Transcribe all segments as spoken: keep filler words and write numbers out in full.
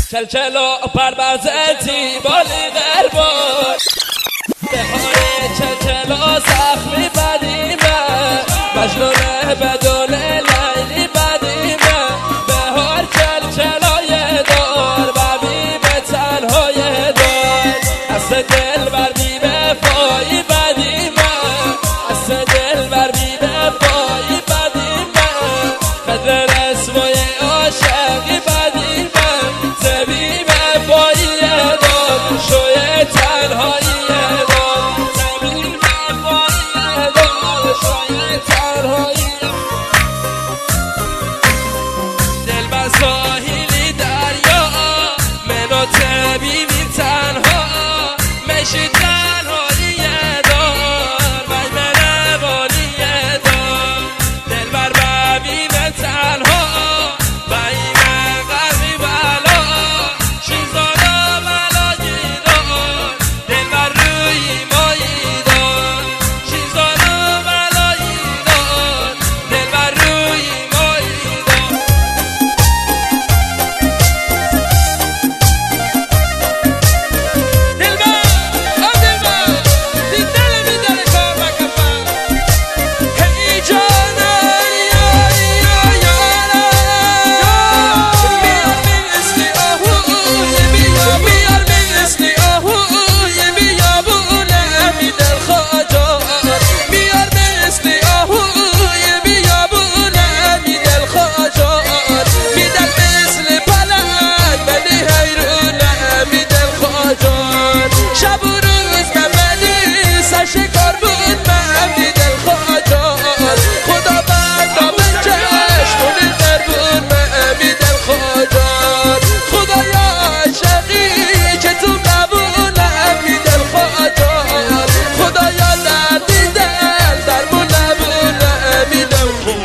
چل چلو پروازتی بالی غربان بهاره چل چلو زخمی بدیمه مجنون بدون لیلی بدیمه بهار چل چلوی دار و بیمه تنهای دار از دل بر بیمه فایی بدیمه از دل بر بیمه فایی بدیمه قدر رسمای عاشقی بدیمه زبیمه فایی دار شوی تنهایی دار زبیمه فایی دار شوی تنهایی دل بر ساحلی دریا منو تبیمیم تنها مشی تنهایی دار بای من والی دار دل بر ببیم تنها بای من قلبی بلا شیزانا بلایی دار دل بر روی مایی دار شیزانا بلایی دار دل بر روی مایی دار دل بر آ دل بر دی دل می دل کار بکفن هی جانا یا یا یارا میار میسلی آهوی بیا میار میسلی آهوی بیا بونه می دل خاجار میار میسلی آهوی بیا بونه می دل خاجار می دل مثل پلنگ ولی حیرونه می دل خاجار شب و روز ممنی سرشکار بود من می دل خاجار خدا بند آمن چشمونی در بود من می دل خاجار خدایا عاشقی که تو نبونم می دل خاجار خدایا دردی دل درمون نبونم می دل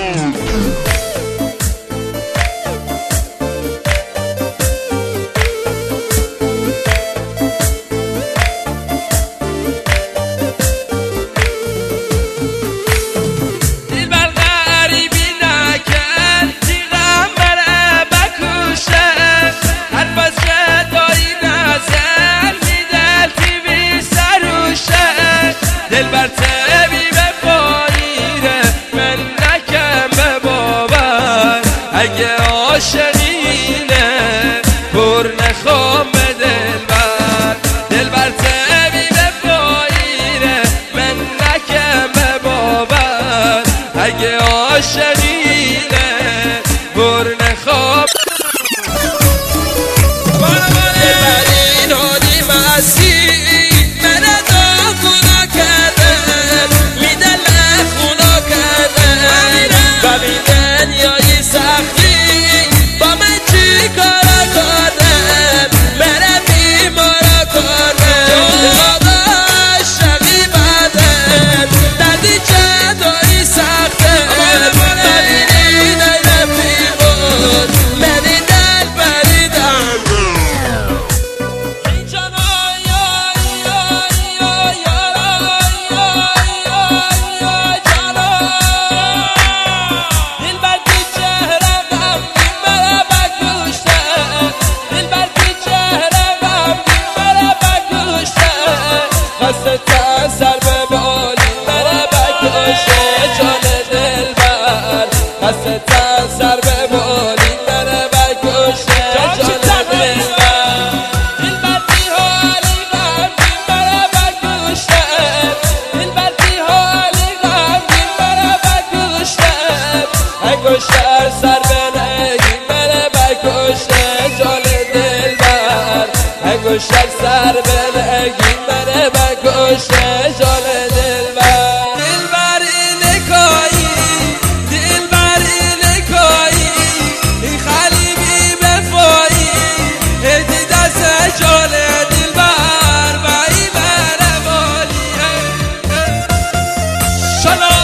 دل بر غریبی نکن دیغم بره بکوشه حرف از جدایی نزن می دل تیوی سروشه دل بر تبی به پاییره من نکن به باور اگه عاشقینه بر نخوام به دل بر دل بر تبی به پاییره من نکن به باور اگه عاشقینه بر نخوام دل بر این هادی مسیح من دا خدا کردن می دل خدا کردن و می دنیای سختی با من چی کارا کردن من بیمارا کردن آقا عاشقی بدن دردی چطوری سخته ببینی در رفیقات منی دل بریدم ای جانا یا یا یا یارا یا یا یا جانا دل بر بی چهره غمگین بره بگوشته دل بر بی چهره غمگین بره بگوشته خسته تا سر به بالی بره بگوشته جان دل بر خسته تا سر به بالی بره بگوشته جان دل بر دل بر بی حالی غمگین بره بگوشته دل بر بی حالی غمگین بره بگوشته انگشتر سر به نگین بره بگوشته جان دل بر انگشتر سر به نگین بره بگوشته جان دل بر دل بر اینه کایی دل بر اینه کایی ای خلیبی بفایی هدی دست جان دل بر و ای بره والیه شلا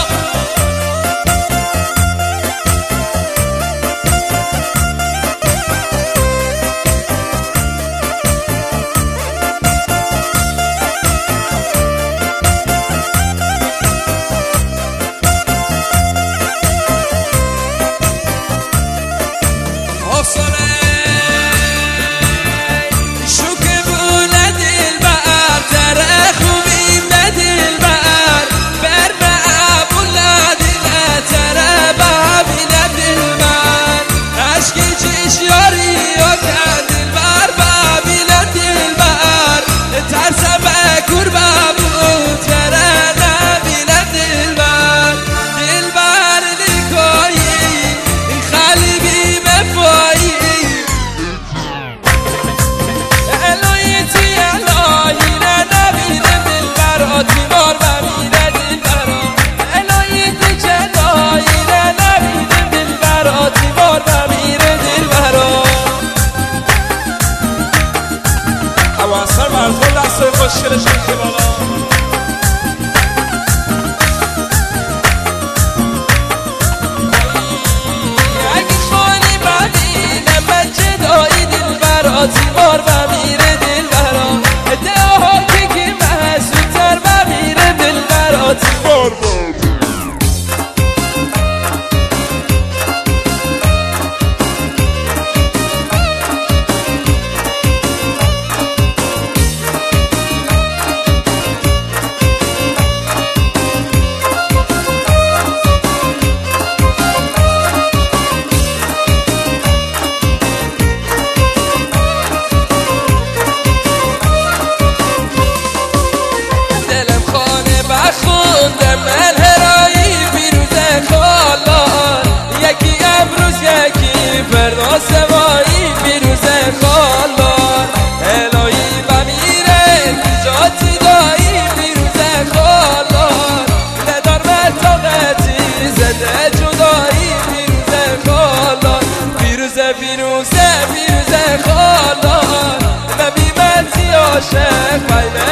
پیروزه پیروزه خالان و بی منزی عاشق بین